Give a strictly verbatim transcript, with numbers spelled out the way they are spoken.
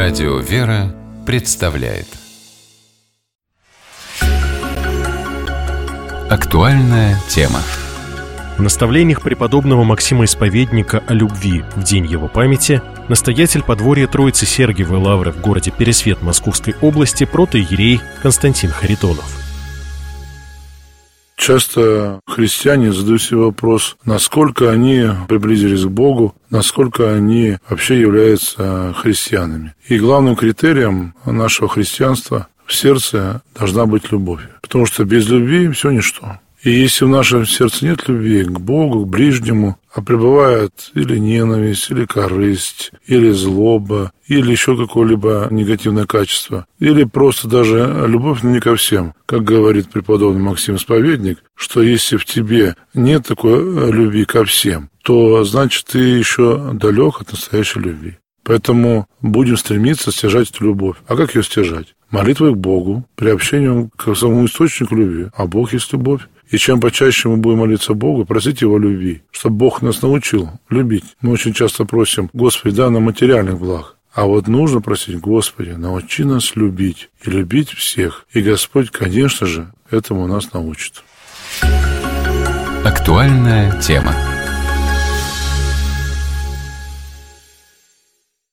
Радио «Вера» представляет актуальная тема. В наставлениях преподобного Максима Исповедника о любви в день его памяти настоятель подворья Троицы Сергиевой Лавры в городе Пересвет Московской области протоиерей Константин Харитонов. Часто христиане задают себе вопрос, насколько они приблизились к Богу, насколько они вообще являются христианами. И главным критерием нашего христианства в сердце должна быть любовь. Потому что без любви все ничто. И если в нашем сердце нет любви к Богу, к ближнему, а пребывает или ненависть, или корысть, или злоба, или еще какое-либо негативное качество, или просто даже любовь, но не ко всем, как говорит преподобный Максим Исповедник, что если в тебе нет такой любви ко всем, то значит ты еще далек от настоящей любви. Поэтому будем стремиться стяжать эту любовь. А как ее стяжать? Молитвой к Богу, приобщением к самому источнику любви. А Бог есть любовь. И чем почаще мы будем молиться Богу, просить Его любви, чтобы Бог нас научил любить. Мы очень часто просим: Господи, дай нам материальных благ. А вот нужно просить: Господи, научи нас любить и любить всех. И Господь, конечно же, этому нас научит. Актуальная тема.